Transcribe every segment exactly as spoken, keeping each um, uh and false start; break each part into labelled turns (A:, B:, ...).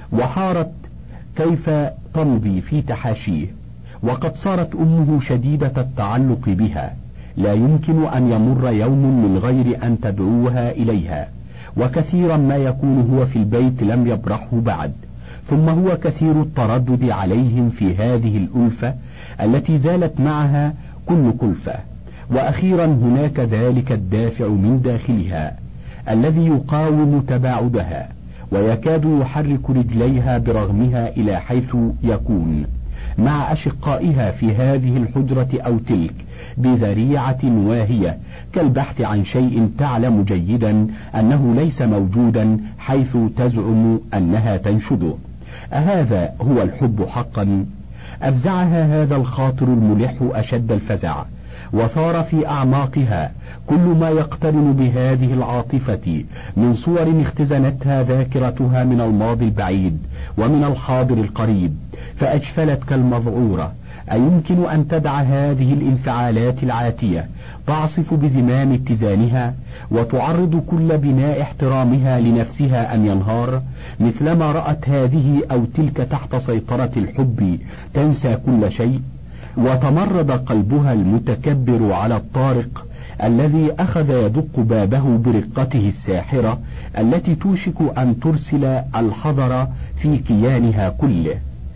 A: وحارت كيف تمضي في تحاشيه، وقد صارت أمه شديدة التعلق بها، لا يمكن أن يمر يوم من غير أن تدعوها إليها، وكثيرا ما يكون هو في البيت لم يبرحه بعد، ثم هو كثير التردد عليهم في هذه الألفة التي زالت معها كل كلفة. وأخيرا هناك ذلك الدافع من داخلها الذي يقاوم تباعدها، ويكاد يحرك رجليها برغمها إلى حيث يكون مع أشقائها في هذه الحجرة أو تلك بذريعة واهية، كالبحث عن شيء تعلم جيدا أنه ليس موجودا حيث تزعم أنها تنشده. أهذا هو الحب حقا؟ أفزعها هذا الخاطر الملح أشد الفزع، وثار في أعماقها كل ما يقترن بهذه العاطفة من صور اختزنتها ذاكرتها من الماضي البعيد ومن الحاضر القريب، فأجفلت كالمذعورة. أيمكن أن تدع هذه الانفعالات العاتية تعصف بزمام اتزانها وتعرض كل بناء احترامها لنفسها أن ينهار، مثلما رأت هذه أو تلك تحت سيطرة الحب تنسى كل شيء؟ وتمرد قلبها المتكبر على الطارق الذي أخذ يدق بابه برقته الساحرة التي توشك أن ترسل الحذر في كيانها كله.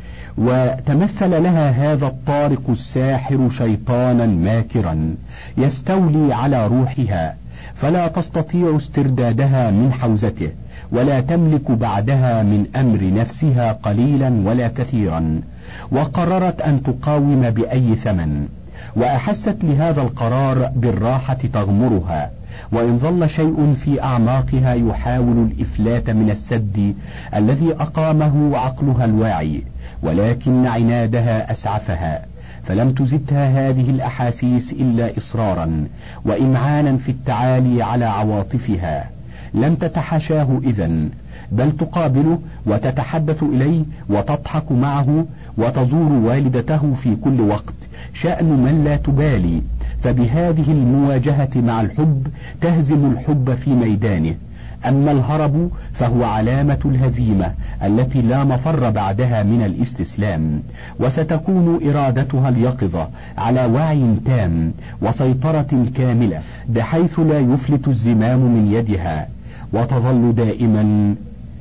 A: وتمثل لها هذا الطارق الساحر شيطانا ماكرا يستولي على روحها، فلا تستطيع استردادها من حوزته، ولا تملك بعدها من أمر نفسها قليلا ولا كثيرا، وقررت أن تقاوم بأي ثمن. وأحست لهذا القرار بالراحة تغمرها، وإن ظل شيء في أعماقها يحاول الإفلات من السد الذي أقامه عقلها الواعي، ولكن عنادها أسعفها، فلم تزدها هذه الأحاسيس إلا إصرارا وإمعانا في التعالي على عواطفها. لم تتحاشاه إذن، بل تقابله وتتحدث إليه وتضحك معه وتزور والدته في كل وقت، شأن من لا تبالي. فبهذه المواجهة مع الحب تهزم الحب في ميدانه، أما الهرب فهو علامة الهزيمة التي لا مفر بعدها من الاستسلام، وستكون إرادتها اليقظة على وعي تام وسيطرة كاملة بحيث لا يفلت الزمام من يدها، وتظل دائما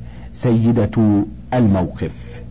A: سيدة الموقف.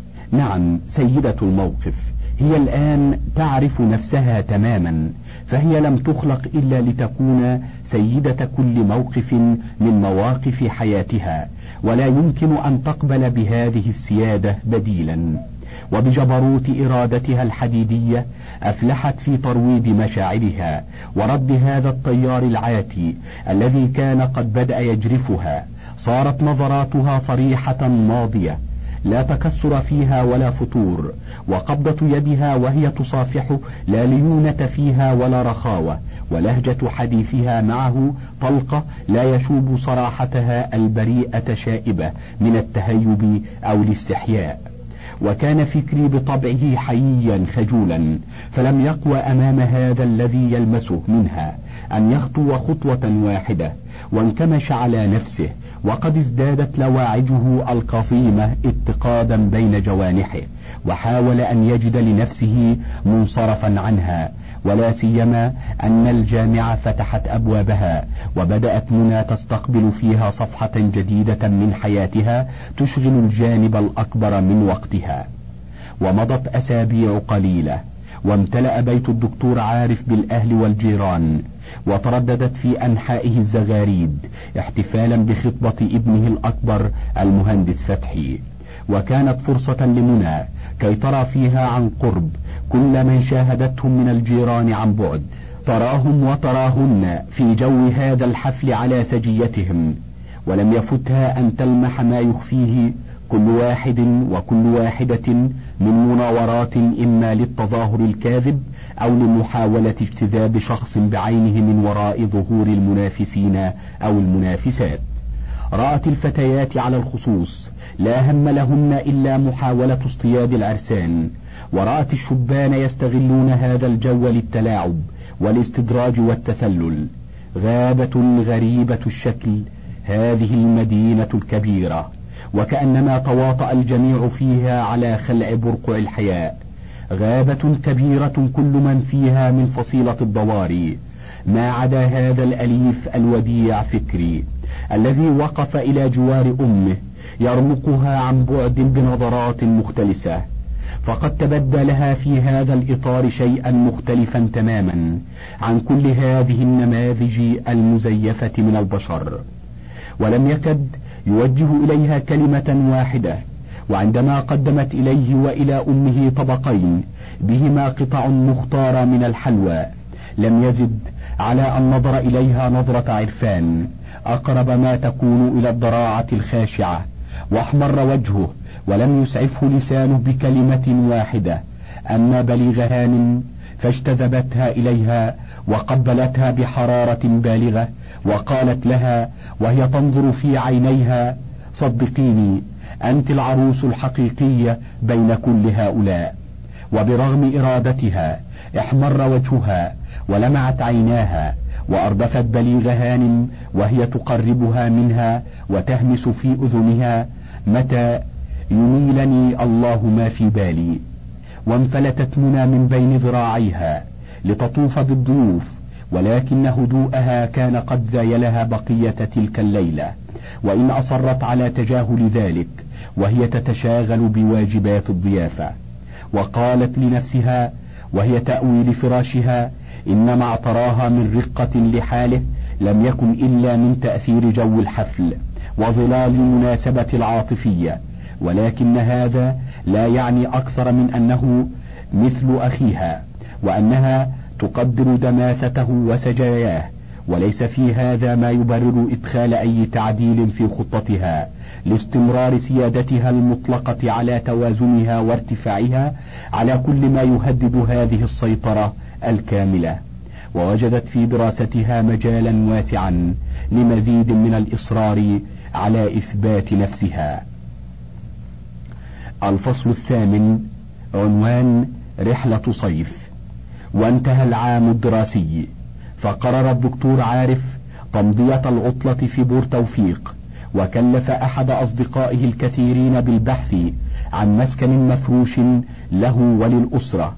A: نعم، سيدة الموقف. هي الآن تعرف نفسها تماما، فهي لم تخلق إلا لتكون سيدة كل موقف من مواقف حياتها، ولا يمكن أن تقبل بهذه السيادة بديلا. وبجبروت إرادتها الحديدية أفلحت في ترويض مشاعرها ورد هذا التيار العاتي الذي كان قد بدأ يجرفها. صارت نظراتها صريحة ماضية، لا تكسر فيها ولا فتور، وقبضة يدها وهي تصافح لا ليونة فيها ولا رخاوة، ولهجة حديثها معه طلقة لا يشوب صراحتها البريئة شائبة من التهيب أو الاستحياء. وكان فكري بطبعه حييا خجولا، فلم يقوى أمام هذا الذي يلمسه منها أن يخطو خطوة واحدة، وانكمش على نفسه، وقد ازدادت لواعجه القصيمة اتقادا بين جوانحه، وحاول أن يجد لنفسه منصرفا عنها، ولا سيما أن الجامعة فتحت أبوابها، وبدأت منى تستقبل فيها صفحة جديدة من حياتها تشغل الجانب الأكبر من وقتها. ومضت أسابيع قليلة، وامتلأ بيت الدكتور عارف بالأهل والجيران، وترددت في أنحائه الزغاريد احتفالا بخطبة ابنه الأكبر المهندس فتحي. وكانت فرصة لمنى كي ترى فيها عن قرب كل من شاهدتهم من الجيران عن بعد، تراهم وتراهن في جو هذا الحفل على سجيتهم، ولم يفتها أن تلمح ما يخفيه كل واحد وكل واحدة من مناورات إما للتظاهر الكاذب أو لمحاولة اجتذاب شخص بعينه من وراء ظهور المنافسين أو المنافسات. رأت الفتيات على الخصوص لا هم لهن إلا محاولة اصطياد العرسان، ورأت الشبان يستغلون هذا الجو للتلاعب والاستدراج والتسلل. غابة غريبة الشكل هذه المدينة الكبيرة، وكأنما تواطأ الجميع فيها على خلع برقع الحياء. غابة كبيرة كل من فيها من فصيلة الضواري، ما عدا هذا الأليف الوديع فكري الذي وقف إلى جوار أمه يرمقها عن بعد بنظرات مختلسة، فقد تبدى لها في هذا الإطار شيئا مختلفا تماما عن كل هذه النماذج المزيفة من البشر، ولم يكد يوجه إليها كلمة واحدة. وعندما قدمت إليه وإلى أمه طبقين بهما قطع مختارة من الحلوى، لم يزد على أن نظر إليها نظرة عرفان أقرب ما تكون إلى الضراعة الخاشعة، واحمر وجهه ولم يسعفه لسانه بكلمة واحدة. أما بليغ هانم فاجتذبتها إليها وقبلتها بحرارة بالغة، وقالت لها وهي تنظر في عينيها: صدقيني، أنت العروس الحقيقية بين كل هؤلاء. وبرغم إرادتها احمر وجهها ولمعت عيناها، وأردفت بليغ هانم وهي تقربها منها وتهمس في أذنها: متى ينيلني الله ما في بالي. وانفلتت منى من بين ذراعيها لتطوف بالضيوف، ولكن هدوءها كان قد زايلها بقية تلك الليلة، وإن أصرت على تجاهل ذلك وهي تتشاغل بواجبات الضيافة. وقالت لنفسها وهي تأوي لفراشها إن ما اعتراها من رقة لحاله لم يكن إلا من تأثير جو الحفل وظلال المناسبة العاطفية، ولكن هذا لا يعني أكثر من أنه مثل أخيها، وأنها تقدر دماثته وسجاياه، وليس في هذا ما يبرر إدخال أي تعديل في خطتها لاستمرار سيادتها المطلقة على توازنها وارتفاعها على كل ما يهدد هذه السيطرة الكاملة. ووجدت في دراستها مجالا واسعا لمزيد من الإصرار على إثبات نفسها. الفصل الثامن، عنوان: رحلة صيف. وانتهى العام الدراسي، فقرر الدكتور عارف تمضية العطلة في بور توفيق، وكلف أحد أصدقائه الكثيرين بالبحث عن مسكن مفروش له وللأسرة.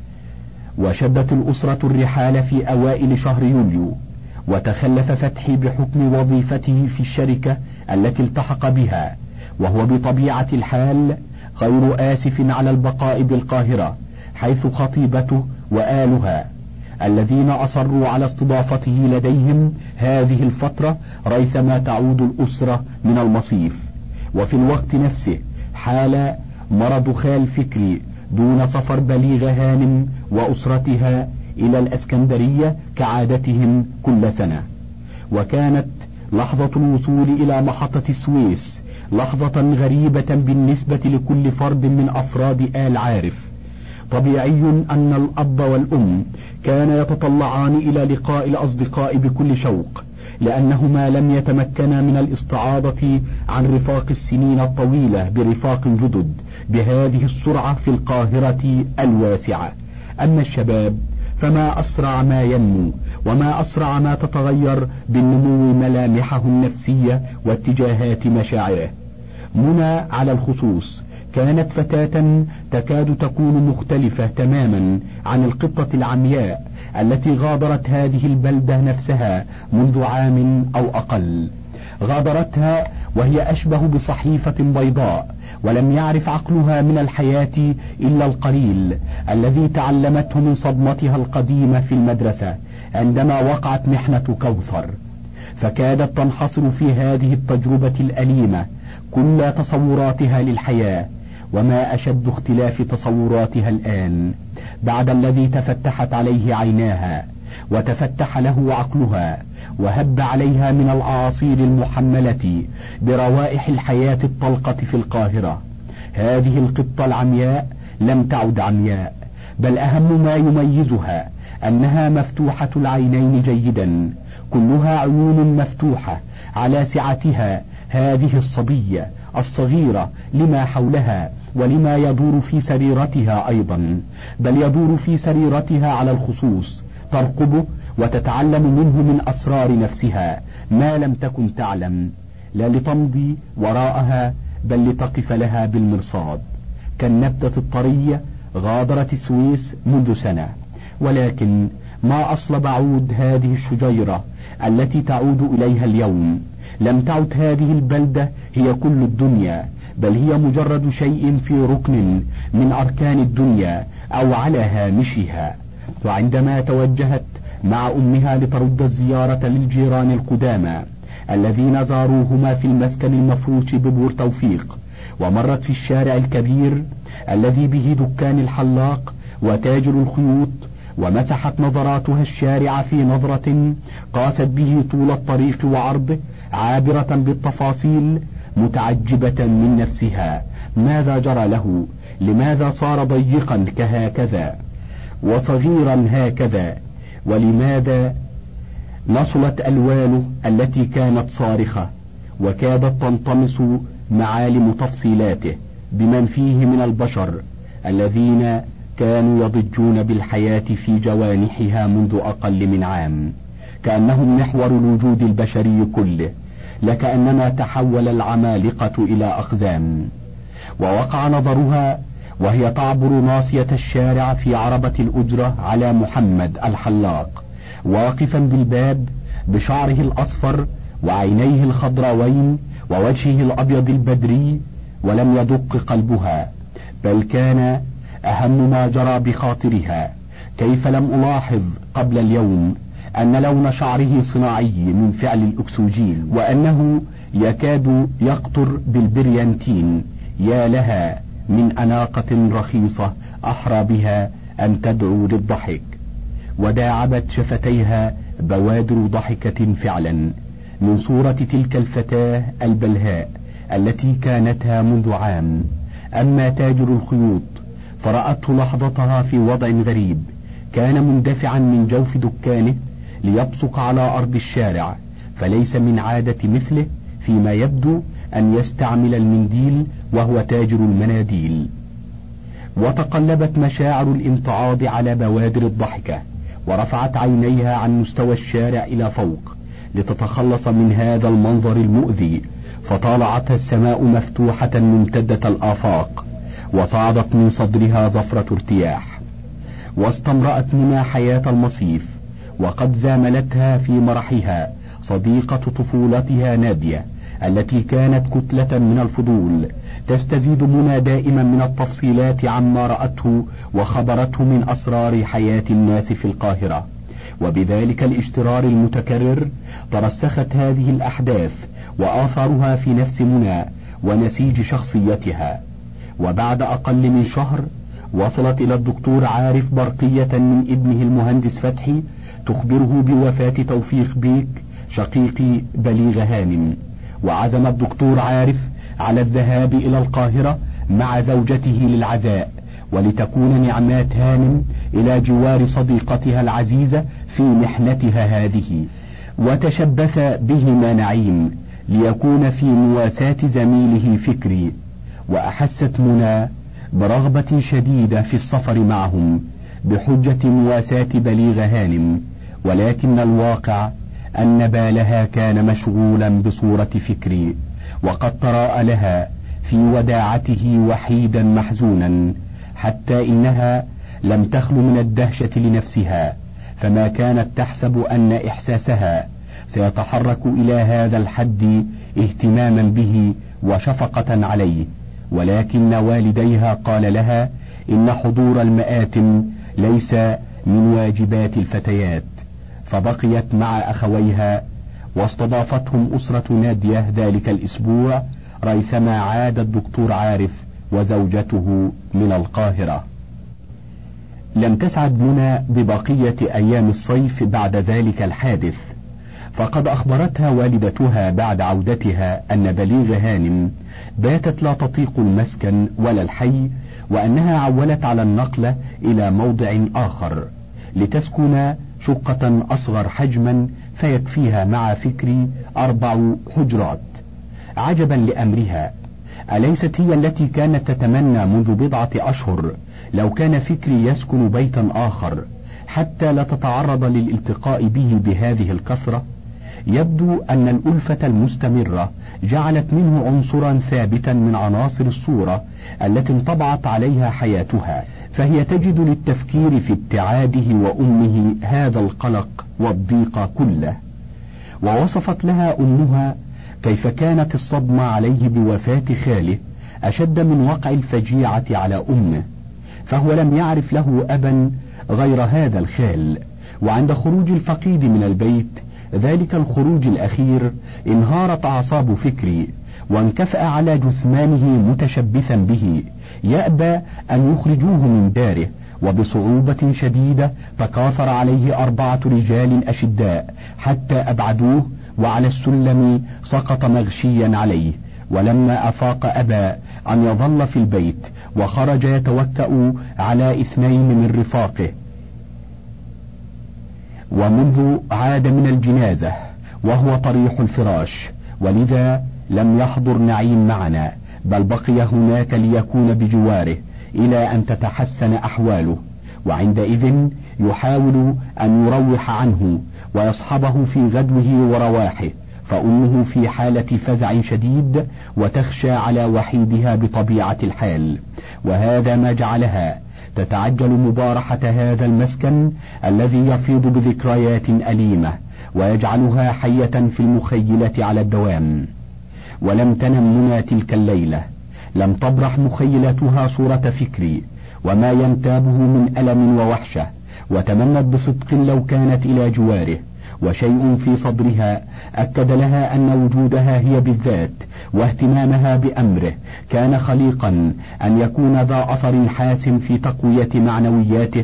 A: وشدت الأسرة الرحال في أوائل شهر يوليو، وتخلف فتحي بحكم وظيفته في الشركة التي التحق بها، وهو بطبيعة الحال غير آسف على البقاء بالقاهرة، حيث خطيبته وآلها الذين أصروا على استضافته لديهم هذه الفترة ريثما تعود الأسرة من المصيف. وفي الوقت نفسه حال مرض خال فكري دون سفر بليغ هانم وأسرتها إلى الأسكندرية كعادتهم كل سنة. وكانت لحظة الوصول إلى محطة السويس لحظة غريبة بالنسبة لكل فرد من أفراد آل عارف. طبيعي أن الأب والأم كان يتطلعان إلى لقاء الأصدقاء بكل شوق، لأنهما لم يتمكنا من الاستعاضة عن رفاق السنين الطويلة برفاق جدد بهذه السرعة في القاهرة الواسعة. أما الشباب فما أسرع ما ينمو، وما أسرع ما تتغير بالنمو ملامحه النفسية واتجاهات مشاعره. منى على الخصوص كانت فتاة تكاد تكون مختلفة تماما عن القطة العمياء التي غادرت هذه البلدة نفسها منذ عام أو أقل. غادرتها وهي أشبه بصحيفة بيضاء، ولم يعرف عقلها من الحياة إلا القليل الذي تعلمته من صدمتها القديمة في المدرسة عندما وقعت محنة كوثر، فكادت تنحصر في هذه التجربة الأليمة كل تصوراتها للحياة. وما أشد اختلاف تصوراتها الآن بعد الذي تفتحت عليه عيناها وتفتح له عقلها وهب عليها من الأعاصير المحملة بروائح الحياة الطلقة في القاهرة. هذه القطة العمياء لم تعد عمياء، بل أهم ما يميزها أنها مفتوحة العينين جيدا، كلها عيون مفتوحة على سعتها هذه الصبية الصغيرة لما حولها ولما يدور في سريرتها أيضا، بل يدور في سريرتها على الخصوص، ترقبه وتتعلم منه من أسرار نفسها ما لم تكن تعلم، لا لتمضي وراءها بل لتقف لها بالمرصاد. كالنبتة الطرية غادرت السويس منذ سنة، ولكن ما أصلب عود هذه الشجيرة التي تعود إليها اليوم. لم تعد هذه البلدة هي كل الدنيا، بل هي مجرد شيء في ركن من أركان الدنيا أو على هامشها. وعندما توجهت مع أمها لترد الزيارة للجيران القدامى الذين زاروهما في المسكن المفروش ببور توفيق، ومرت في الشارع الكبير الذي به دكان الحلاق وتاجر الخيوط، ومسحت نظراتها الشارع في نظرة قاست به طول الطريق وعرضه، عابرة بالتفاصيل، متعجبة من نفسها. ماذا جرى له؟ لماذا صار ضيقا كهكذا وصغيرا هكذا؟ ولماذا نصلت ألوانه التي كانت صارخة وكادت تنطمس معالم تفصيلاته بمن فيه من البشر الذين كانوا يضجون بالحياة في جوانحها منذ أقل من عام، كأنهم محور الوجود البشري كله، لكأنما تحول العمالقة إلى أقزام. ووقع نظرها وهي تعبر ناصية الشارع في عربة الأجرة على محمد الحلاق، واقفا بالباب بشعره الأصفر وعينيه الخضراوين ووجهه الأبيض البدري. ولم يدق قلبها، بل كان أهم ما جرى بخاطرها كيف لم ألاحظ قبل اليوم أن لون شعره صناعي من فعل الأكسجين، وأنه يكاد يقطر بالبريانتين. يا لها من أناقة رخيصة أحرى بها أن تدعو للضحك. وداعبت شفتيها بوادر ضحكة فعلا من صورة تلك الفتاة البلهاء التي كانتها منذ عام. أما تاجر الخيوط فرأته لحظتها في وضع غريب، كان مندفعا من جوف دكانه ليبصق على أرض الشارع، فليس من عادة مثله فيما يبدو أن يستعمل المنديل وهو تاجر المناديل. وتقلبت مشاعر الامتعاض على بوادر الضحكة، ورفعت عينيها عن مستوى الشارع إلى فوق لتتخلص من هذا المنظر المؤذي، فطالعتها السماء مفتوحة ممتدة الآفاق، وصعدت من صدرها زفرة ارتياح. واستمرأت منى حياة المصيف، وقد زاملتها في مرحها صديقة طفولتها نادية التي كانت كتلة من الفضول، تستزيد منى دائما من التفصيلات عما رأته وخبرته من أسرار حياة الناس في القاهرة. وبذلك الاشترار المتكرر ترسخت هذه الأحداث وآثارها في نفس منى ونسيج شخصيتها. وبعد أقل من شهر وصلت إلى الدكتور عارف برقية من ابنه المهندس فتحي تخبره بوفاة توفيق بيك شقيق بليغ هانم. وعزم الدكتور عارف على الذهاب إلى القاهرة مع زوجته للعزاء، ولتكون نعمات هانم إلى جوار صديقتها العزيزة في محنتها هذه. وتشبث بهما نعيم ليكون في مواساة زميله فكري. وأحست منى برغبة شديدة في السفر معهم بحجة مواساة بليغ هانم، ولكن الواقع أن بالها كان مشغولا بصورة فكري، وقد تراءى لها في وداعته وحيدا محزونا، حتى إنها لم تخل من الدهشة لنفسها، فما كانت تحسب أن إحساسها سيتحرك إلى هذا الحد اهتماما به وشفقة عليه. ولكن والديها قال لها إن حضور المآتم ليس من واجبات الفتيات، فبقيت مع أخويها، واستضافتهم أسرة نادية ذلك الأسبوع ريثما عاد الدكتور عارف وزوجته من القاهرة. لم تسعد منى ببقية أيام الصيف بعد ذلك الحادث، فقد أخبرتها والدتها بعد عودتها أن بليغ هانم باتت لا تطيق المسكن ولا الحي، وأنها عولت على النقل إلى موضع آخر لتسكن شقة أصغر حجما فيكفيها مع فكري أربع حجرات. عجبا لأمرها، أليست هي التي كانت تتمنى منذ بضعة أشهر لو كان فكري يسكن بيتا آخر حتى لا تتعرض للالتقاء به بهذه الكثرة؟ يبدو أن الألفة المستمرة جعلت منه عنصرا ثابتا من عناصر الصورة التي انطبعت عليها حياتها، فهي تجد للتفكير في ابتعاده وأمه هذا القلق والضيق كله. ووصفت لها أمها كيف كانت الصدمة عليه بوفاة خاله أشد من وقع الفجيعة على أمه، فهو لم يعرف له أبا غير هذا الخال. وعند خروج الفقيد من البيت ذلك الخروج الأخير انهارت أعصاب فكري وانكفأ على جثمانه متشبثا به يأبى أن يخرجوه من داره، وبصعوبة شديدة تكاثر عليه أربعة رجال أشداء حتى أبعدوه، وعلى السلم سقط مغشيا عليه. ولما أفاق أبى أن يظل في البيت وخرج يتوكأ على اثنين من رفاقه. ومنذ عاد من الجنازة وهو طريح الفراش، ولذا لم يحضر نعيم معنا، بل بقي هناك ليكون بجواره إلى أن تتحسن أحواله، وعندئذ يحاول أن يروح عنه ويصحبه في غدوه ورواحه، فأمه في حالة فزع شديد وتخشى على وحيدها بطبيعة الحال، وهذا ما جعلها تتعجل مبارحة هذا المسكن الذي يفيض بذكريات أليمة ويجعلها حية في المخيلة على الدوام. ولم تنم منى تلك الليلة، لم تبرح مخيلتها صورة فكري وما ينتابه من ألم ووحشة، وتمنت بصدق لو كانت إلى جواره، وشيء في صدرها أكد لها أن وجودها هي بالذات واهتمامها بأمره كان خليقا أن يكون ذا أثر حاسم في تقوية معنوياته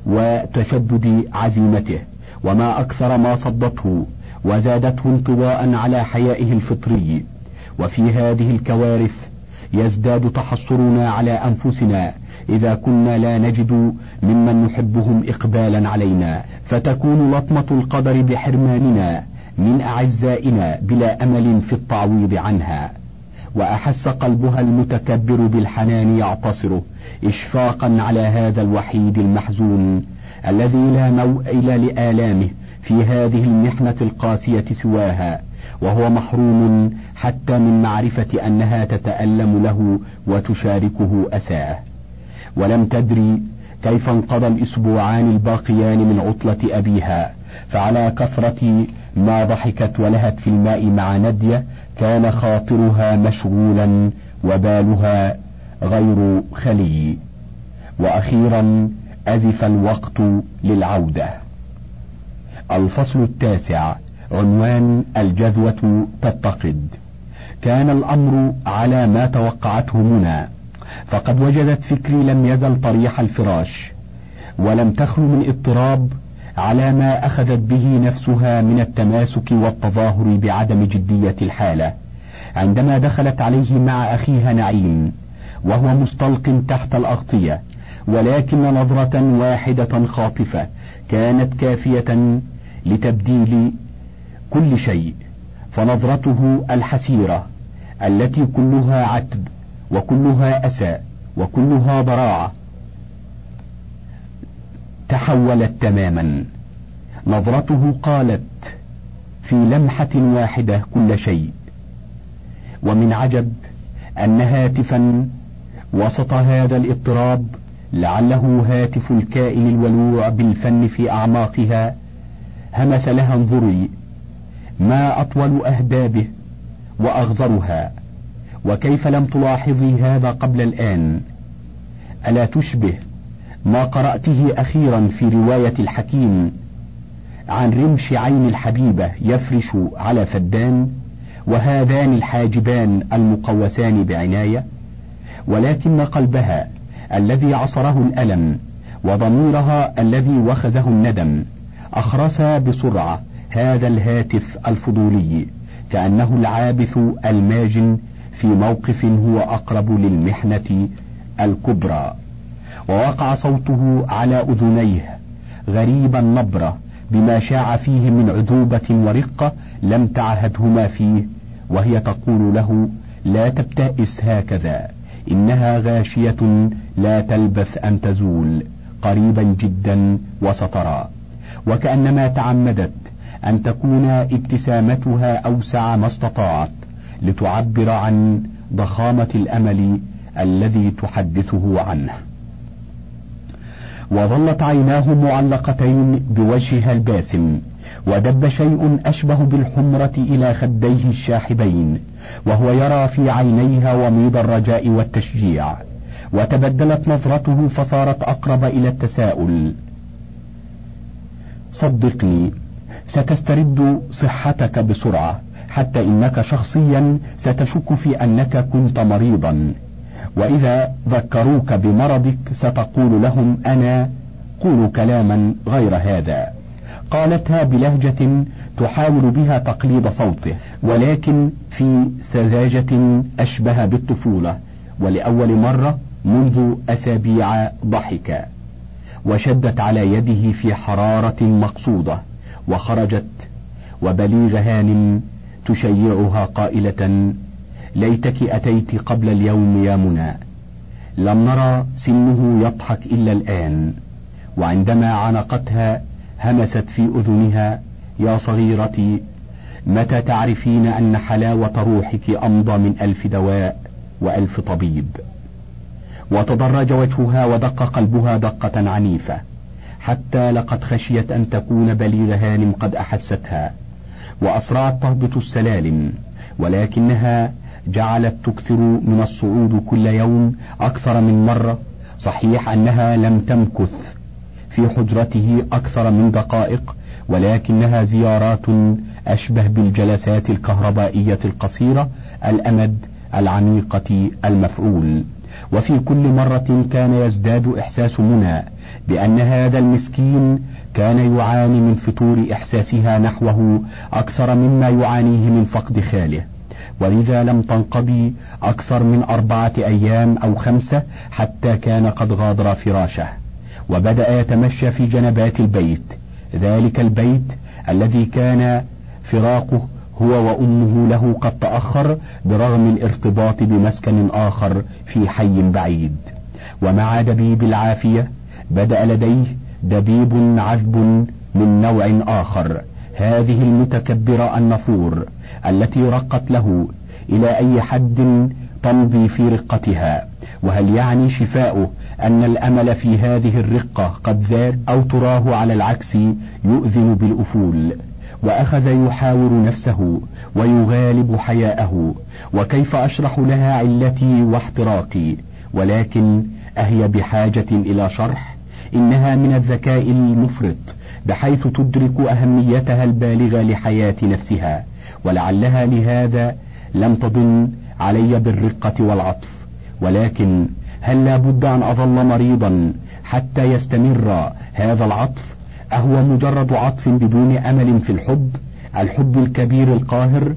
A: وتشدد عزيمته، وما أكثر ما صدته وزادته انطواء على حيائه الفطري. وفي هذه الكوارث يزداد تحسرنا على أنفسنا إذا كنا لا نجد ممن نحبهم إقبالا علينا، فتكون لطمة القدر بحرماننا من أعزائنا بلا أمل في التعويض عنها. وأحس قلبها المتكبر بالحنان يعتصره إشفاقا على هذا الوحيد المحزون الذي لا موئل لآلامه في هذه المحنة القاسية سواها، وهو محروم حتى من معرفة أنها تتألم له وتشاركه أساه. ولم تدري كيف انقضى الأسبوعان الباقيان من عطلة أبيها، فعلى كثرة ما ضحكت ولهت في الماء مع ندية كان خاطرها مشغولا وبالها غير خلي. وأخيرا أزف الوقت للعودة. الفصل التاسع، عنوان الجذوة تتقد. كان الأمر على ما توقعته منى، فقد وجدت فكري لم يزل طريح الفراش، ولم تخلو من اضطراب على ما أخذت به نفسها من التماسك والتظاهر بعدم جدية الحالة عندما دخلت عليه مع أخيها نعيم وهو مستلق تحت الأغطية، ولكن نظرة واحدة خاطفة كانت كافية لتبديل كل شيء، فنظرته الحسيرة التي كلها عتب وكلها أسى وكلها ضراعة تحولت تماما. نظرته قالت في لمحة واحدة كل شيء. ومن عجب أن هاتفا وسط هذا الاضطراب، لعله هاتف الكائن الولوع بالفن في أعماقها، همس لها انظري، ما أطول أهدابه وأغزرها، وكيف لم تلاحظي هذا قبل الآن؟ ألا تشبه ما قرأته أخيرا في رواية الحكيم عن رمش عين الحبيبة يفرش على فدان، وهذان الحاجبان المقوسان بعناية، ولكن قلبها الذي عصره الألم وضميرها الذي وخزه الندم أخرسا بسرعة هذا الهاتف الفضولي كأنه العابث الماجن في موقف هو أقرب للمحنة الكبرى. ووقع صوته على أذنيه غريبا نبرة بما شاع فيه من عذوبة ورقة لم تعهدهما فيه، وهي تقول له لا تبتئس هكذا، إنها غاشية لا تلبث أن تزول قريبا جدا وسترى. وكأنما تعمدت أن تكون ابتسامتها أوسع ما استطاعت لتعبر عن ضخامة الأمل الذي تحدثه عنه. وظلت عيناه معلقتين بوجهها الباسم، ودب شيء أشبه بالحمرة إلى خديه الشاحبين، وهو يرى في عينيها وميض الرجاء والتشجيع. وتبدلت نظرته فصارت أقرب إلى التساؤل. صدقني، ستسترد صحتك بسرعة، حتى إنك شخصيا ستشك في أنك كنت مريضا، وإذا ذكروك بمرضك ستقول لهم أنا قولوا كلاما غير هذا. قالتها بلهجة تحاول بها تقليد صوته، ولكن في سذاجة أشبه بالطفولة. ولأول مرة منذ أسابيع ضحك، وشدت على يده في حرارة مقصودة، وخرجت وبليغ هان تشيعها قائلة: ليتك أتيت قبل اليوم يا منى، لم نرى سنه يضحك إلا الآن. وعندما عنقتها همست في أذنها: يا صغيرتي، متى تعرفين أن حلاوة روحك أمضى من ألف دواء وألف طبيب. وتضرج وجهها ودق قلبها دقة عنيفة، حتى لقد خشيت أن تكون بليغ هانم قد أحستها، وأسرعت تهبط السلالم. ولكنها جعلت تكثر من الصعود كل يوم أكثر من مرة. صحيح أنها لم تمكث في حجرته أكثر من دقائق، ولكنها زيارات أشبه بالجلسات الكهربائية القصيرة الأمد العميقة المفعول. وفي كل مرة كان يزداد إحساس منى بأن هذا المسكين كان يعاني من فتور إحساسها نحوه أكثر مما يعانيه من فقد خاله. ولذا لم تنقضي أكثر من أربعة أيام أو خمسة حتى كان قد غادر فراشه، وبدأ يتمشى في جنبات البيت، ذلك البيت الذي كان فراقه هو وأمه له قد تأخر برغم الارتباط بمسكن آخر في حي بعيد. ومع دبيب العافية بدأ لديه دبيب عذب من نوع آخر، هذه المتكبرة النفور التي رقت له إلى أي حد تمضي في رقتها. وهل يعني شفاؤه أن الأمل في هذه الرقة قد زاد، أو تراه على العكس يؤذن بالأفول؟ وأخذ يحاور نفسه ويغالب حياءه. وكيف أشرح لها علتي واحتراقي؟ ولكن أهي بحاجة إلى شرح. إنها من الذكاء المفرط بحيث تدرك أهميتها البالغة لحياة نفسها، ولعلها لهذا لم تضن علي بالرقة والعطف. ولكن هل لا بد أن أظل مريضا حتى يستمر هذا العطف؟ أهو مجرد عطف بدون أمل في الحب، الحب الكبير القاهر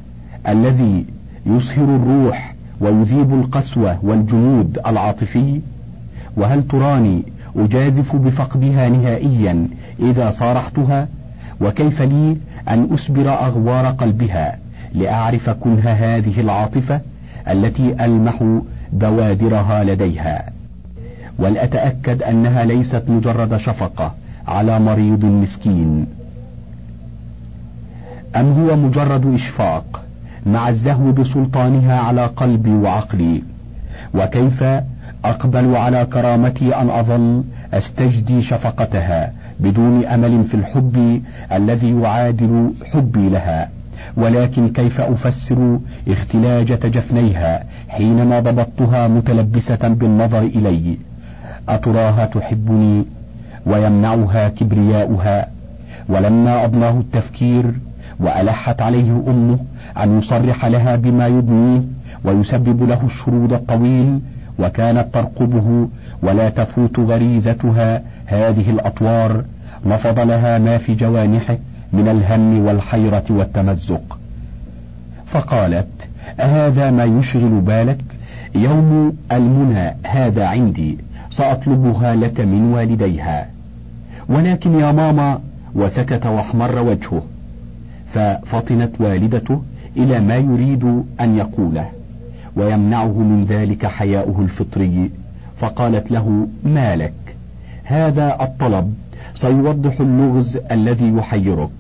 A: الذي يصهر الروح ويذيب القسوة والجمود العاطفي؟ وهل تراني أجازف بفقدها نهائيا إذا صارحتها؟ وكيف لي أن أسبر أغوار قلبها لأعرف كنه هذه العاطفة التي ألمح بوادرها لديها، ولأتأكد أنها ليست مجرد شفقة على مريض مسكين، أم هو مجرد إشفاق مع الزهو بسلطانها على قلبي وعقلي؟ وكيف أقبل على كرامتي أن أظل أستجدي شفقتها بدون أمل في الحب الذي يعادل حبي لها؟ ولكن كيف أفسر اختلاجة جفنيها حينما ضبطتها متلبسة بالنظر إلي؟ أتراها تحبني ويمنعها كبرياؤها؟ ولما أضناه التفكير وألحت عليه أمه أن يصرح لها بما يدنيه ويسبب له الشرود الطويل، وكانت ترقبه ولا تفوت غريزتها هذه الأطوار، نفض لها ما في جوانحه من الهم والحيرة والتمزق، فقالت: أهذا ما يشغل بالك؟ يوم المنى هذا عندي، سأطلبها لك من والديها. ولكن يا ماما، وسكت واحمر وجهه، ففطنت والدته إلى ما يريد أن يقوله ويمنعه من ذلك حياؤه الفطري، فقالت له: ما لك؟ هذا الطلب سيوضح اللغز الذي يحيرك،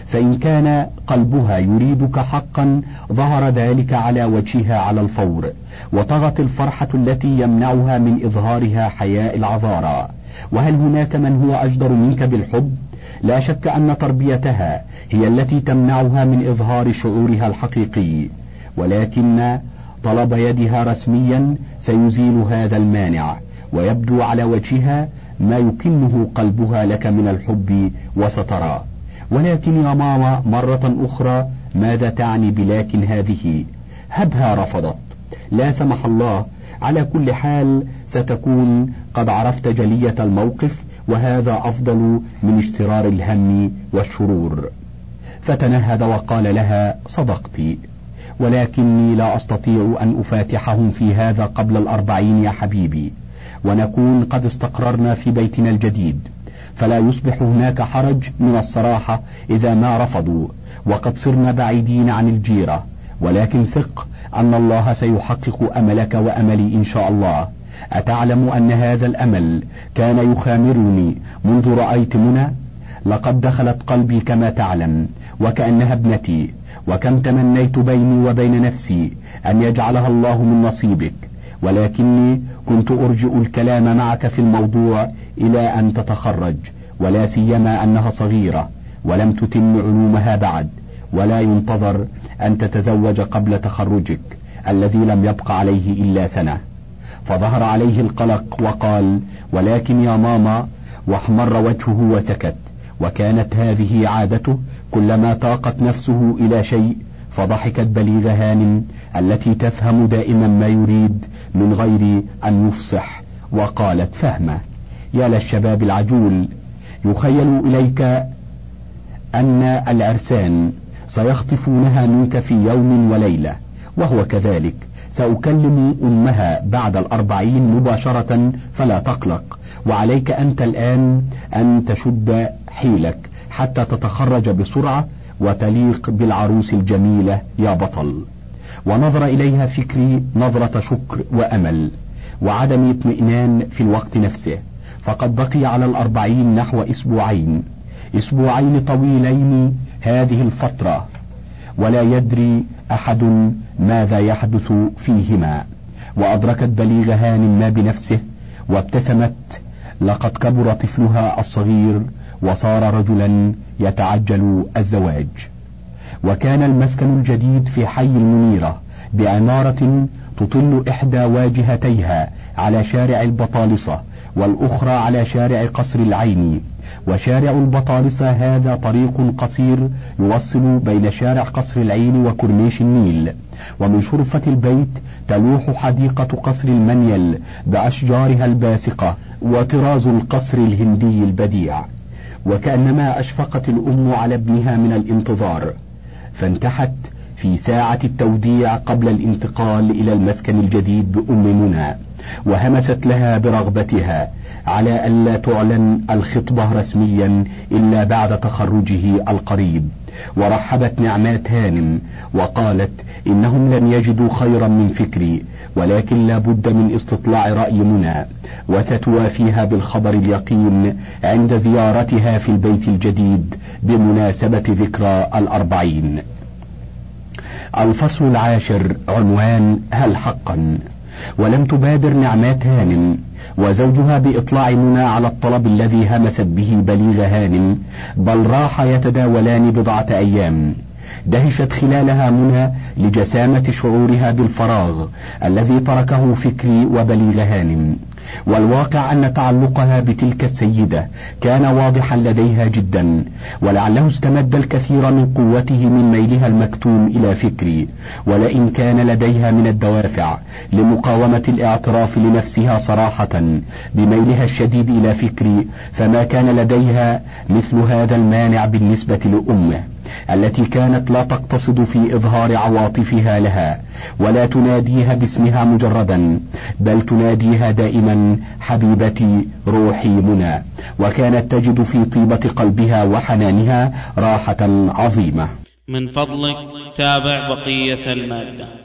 A: فإن كان قلبها يريدك حقا ظهر ذلك على وجهها على الفور، وطغت الفرحة التي يمنعها من إظهارها حياء العذارى. وهل هناك من هو أجدر منك بالحب؟ لا شك أن تربيتها هي التي تمنعها من إظهار شعورها الحقيقي، ولكن طلب يدها رسميا سيزيل هذا المانع، ويبدو على وجهها ما يكنه قلبها لك من الحب وستراه. ولكن يا ماما مرة أخرى ماذا تعني بلكن هذه؟ هبها رفضت. لا سمح الله، على كل حال ستكون قد عرفت جلية الموقف، وهذا أفضل من اشترار الهم والشرور. فتنهد وقال لها: صدقت، ولكني لا أستطيع أن أفاتحهم في هذا قبل الأربعين يا حبيبي، ونكون قد استقررنا في بيتنا الجديد، فلا يصبح هناك حرج من الصراحة إذا ما رفضوا، وقد صرنا بعيدين عن الجيرة. ولكن ثق أن الله سيحقق أملك وأملي إن شاء الله. أتعلم أن هذا الأمل كان يخامرني منذ رأيت منى؟ لقد دخلت قلبي كما تعلم، وكأنها ابنتي، وكم تمنيت بيني وبين نفسي أن يجعلها الله من نصيبك، ولكني كنت أرجئ الكلام معك في الموضوع إلى أن تتخرج، ولا سيما أنها صغيرة ولم تتم علومها بعد، ولا ينتظر أن تتزوج قبل تخرجك الذي لم يبق عليه إلا سنة. فظهر عليه القلق وقال: ولكن يا ماما، واحمر وجهه وسكت. وكانت هذه عادته كلما طاقت نفسه إلى شيء، فضحكت بليغ هانم التي تفهم دائما ما يريد من غير أن يفصح، وقالت فهمة: يا للشباب العجول، يخيل إليك أن العرسان سيخطفونها منك في يوم وليلة، وهو كذلك. سأكلم أمها بعد الأربعين مباشرة، فلا تقلق، وعليك أنت الآن أن تشد حيلك حتى تتخرج بسرعة وتليق بالعروس الجميلة يا بطل. ونظر إليها فكري نظرة شكر وأمل وعدم اطمئنان في الوقت نفسه، فقد بقي على الأربعين نحو أسبوعين أسبوعين طويلين هذه الفترة، ولا يدري أحد ماذا يحدث فيهما. وأدركت بليغ هانم ما بنفسه وابتسمت. لقد كبر طفلها الصغير وصار رجلا يتعجل الزواج. وكان المسكن الجديد في حي المنيرة بعمارة تطل إحدى واجهتيها على شارع البطالصة، والأخرى على شارع قصر العيني. وشارع البطالصة هذا طريق قصير يوصل بين شارع قصر العين وكورنيش النيل. ومن شرفة البيت تلوح حديقة قصر المنيل بأشجارها الباسقة وطراز القصر الهندي البديع. وكأنما أشفقت الأم على ابنها من الانتظار، فانتحت في ساعة التوديع قبل الانتقال إلى المسكن الجديد بأم منى، وهمست لها برغبتها على ألا تعلن الخطبة رسميا إلا بعد تخرجه القريب. ورحبت نعمات هانم وقالت: إنهم لم يجدوا خيرا من فكري، ولكن لا بد من استطلاع رأي منى، وستوافيها بالخبر اليقين عند زيارتها في البيت الجديد بمناسبة ذكرى الأربعين. الفصل العاشر، عنوان: هل حقا؟ ولم تبادر نعمات هانم وزوجها بإطلاع منى على الطلب الذي همست به بليغ هانم، بل راح يتداولان بضعة أيام. دهشت خلالها منى لجسامة شعورها بالفراغ الذي تركه فكري وبليغ هانم. والواقع أن تعلقها بتلك السيدة كان واضحا لديها جدا، ولعله استمد الكثير من قوته من ميلها المكتوم إلى فكري. ولئن كان لديها من الدوافع لمقاومة الاعتراف لنفسها صراحة بميلها الشديد إلى فكري، فما كان لديها مثل هذا المانع بالنسبة لأمه التي كانت لا تقتصد في إظهار عواطفها لها، ولا تناديها باسمها مجردا، بل تناديها دائما حبيبتي روحي منى، وكانت تجد في طيبة قلبها وحنانها راحة عظيمة.
B: من فضلك تابع بقية المادة.